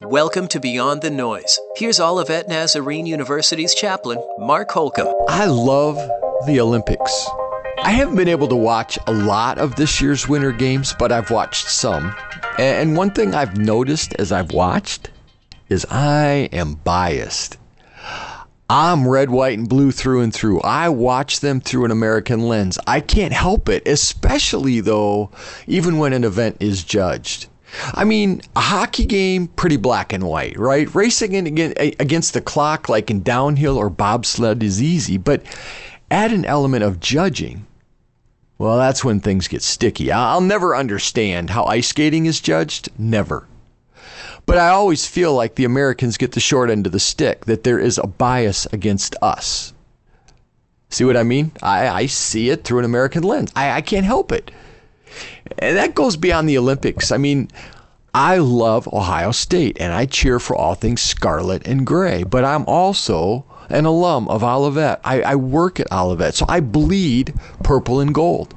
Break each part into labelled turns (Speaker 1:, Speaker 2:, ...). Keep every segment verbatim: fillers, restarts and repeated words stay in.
Speaker 1: Welcome to Beyond the Noise. Here's Olivet Nazarene University's chaplain, Mark Holcomb.
Speaker 2: I love the Olympics. I haven't been able to watch a lot of this year's Winter Games, but I've watched some. And one thing I've noticed as I've watched is I am biased. I'm red, white, and blue through and through. I watch them through an American lens. I can't help it, especially though, even when an event is judged. I mean, a hockey game, pretty black and white, right? Racing against the clock like in downhill or bobsled is easy, but add an element of judging. Well, that's when things get sticky. I'll never understand how ice skating is judged. Never. But I always feel like the Americans get the short end of the stick, that there is a bias against us. See what I mean? I, I see it through an American lens. I, I can't help it. And that goes beyond the Olympics. I mean, I love Ohio State, and I cheer for all things scarlet and gray. But I'm also an alum of Olivet. I, I work at Olivet, so I bleed purple and gold.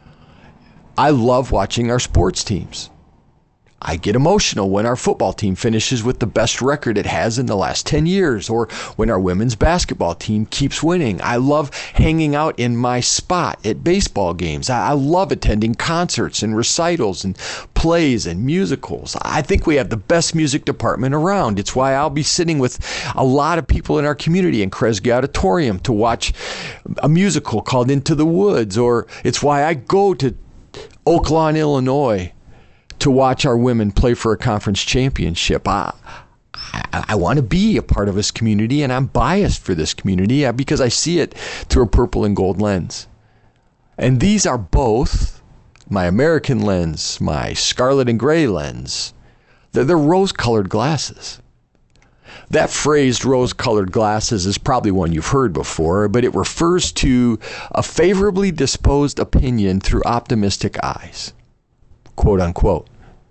Speaker 2: I love watching our sports teams. I get emotional when our football team finishes with the best record it has in the last ten years, or when our women's basketball team keeps winning. I love hanging out in my spot at baseball games. I love attending concerts and recitals and plays and musicals. I think we have the best music department around. It's why I'll be sitting with a lot of people in our community in Kresge Auditorium to watch a musical called Into the Woods, or it's why I go to Oak Lawn, Illinois, to watch our women play for a conference championship. I, I, I want to be a part of this community, and I'm biased for this community because I see it through a purple and gold lens. And these are both my American lens, my scarlet and gray lens. They're, they're rose-colored glasses. That phrase, rose-colored glasses, is probably one you've heard before, but it refers to a favorably disposed opinion through optimistic eyes, quote unquote.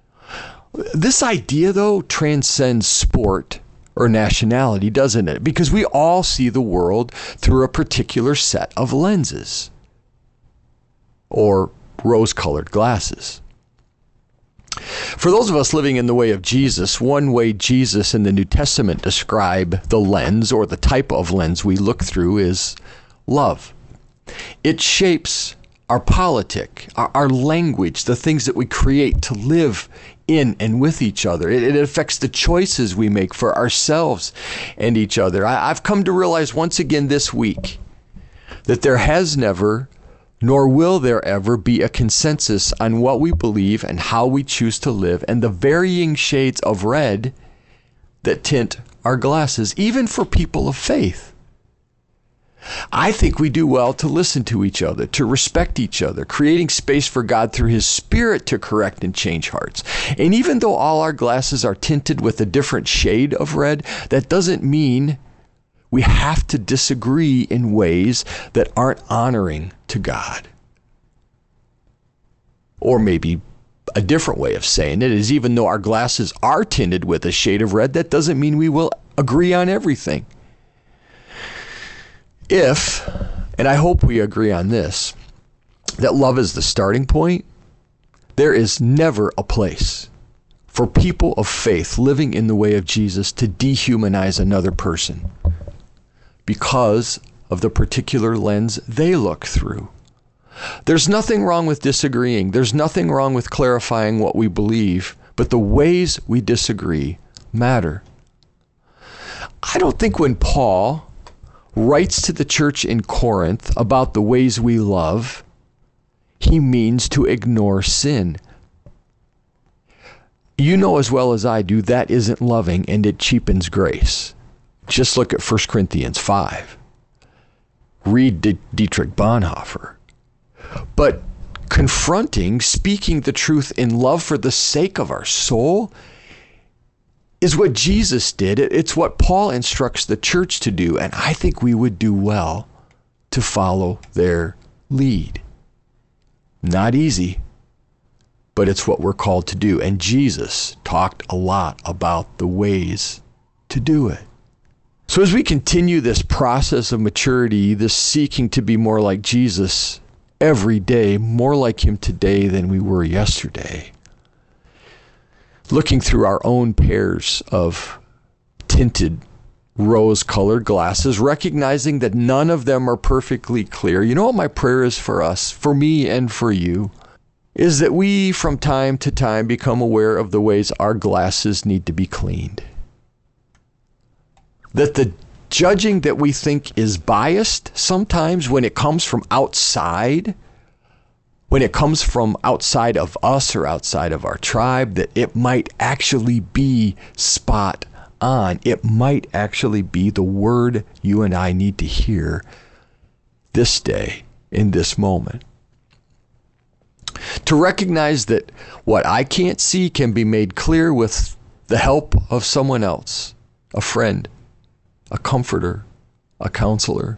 Speaker 2: This idea, though, transcends sport or nationality, doesn't it? Because we all see the world through a particular set of lenses, or rose-colored glasses. For those of us living in the way of Jesus, one way Jesus in the New Testament describe the lens, or the type of lens we look through, is love. It shapes our politic, our, our language, the things that we create to live in and with each other. It, it affects the choices we make for ourselves and each other. I, I've come to realize once again this week that there has never, nor will there ever be, a consensus on what we believe and how we choose to live, and the varying shades of red that tint our glasses, even for people of faith. I think we do well to listen to each other, to respect each other, creating space for God through His Spirit to correct and change hearts. And even though all our glasses are tinted with a different shade of red, that doesn't mean we have to disagree in ways that aren't honoring to God. Or maybe a different way of saying it is, even though our glasses are tinted with a shade of red, that doesn't mean we will agree on everything. If, and I hope we agree on this, that love is the starting point, there is never a place for people of faith living in the way of Jesus to dehumanize another person because of the particular lens they look through. There's nothing wrong with disagreeing. There's nothing wrong with clarifying what we believe, but the ways we disagree matter. I don't think when Paul writes to the church in Corinth about the ways we love, he means to ignore sin. You know as well as I do that isn't loving, and it cheapens grace. Just look at First Corinthians five. Read D- Dietrich Bonhoeffer. But confronting, speaking the truth in love for the sake of our soul, is what Jesus did. It's what Paul instructs the church to do, and I think we would do well to follow their lead. Not easy, but it's what we're called to do, and Jesus talked a lot about the ways to do it. So as we continue this process of maturity, this seeking to be more like Jesus every day, more like Him today than we were yesterday, looking through our own pairs of tinted rose-colored glasses, recognizing that none of them are perfectly clear. You know what my prayer is for us, for me and for you, is that we from time to time become aware of the ways our glasses need to be cleaned. That the judging that we think is biased sometimes when it comes from outside, when it comes from outside of us or outside of our tribe, that it might actually be spot on. It might actually be the word you and I need to hear this day, in this moment. To recognize that what I can't see can be made clear with the help of someone else, a friend, a comforter, a counselor.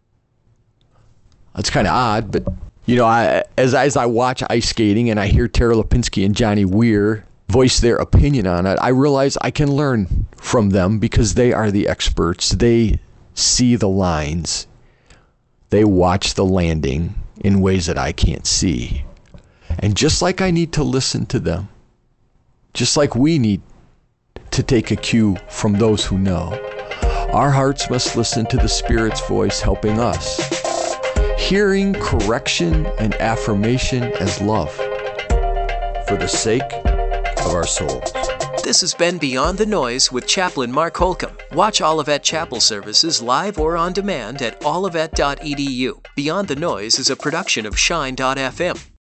Speaker 2: It's kind of odd, but you know, I, as, as I watch ice skating and I hear Tara Lipinski and Johnny Weir voice their opinion on it, I realize I can learn from them because they are the experts. They see the lines. They watch the landing in ways that I can't see. And just like I need to listen to them, just like we need to take a cue from those who know, our hearts must listen to the Spirit's voice helping us, hearing correction and affirmation as love for the sake of our souls.
Speaker 1: This has been Beyond the Noise with Chaplain Mark Holcomb. Watch Olivet Chapel services live or on demand at olivet dot e d u. Beyond the Noise is a production of shine dot f m.